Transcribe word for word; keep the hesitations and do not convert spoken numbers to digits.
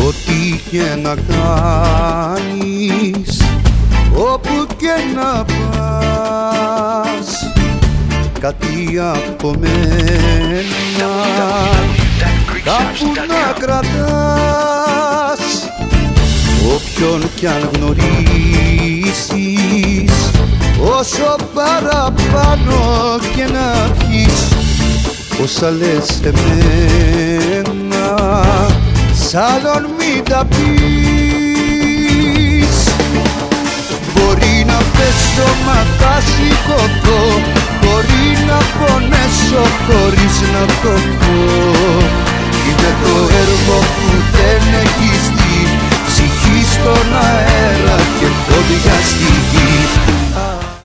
Ό,τι και να κάνεις, όπου και να πας, κάτι από μένα κάπου να κρατάς. Όποιον κι αν γνωρίσεις, όσο παραπάνω και να πιεις, όσα λες εμένα, σ' άλλον μην τα πεις. Μπορεί να πέσω μα θα σηκωθώ, μπορεί να πονέσω χωρίς να το πω.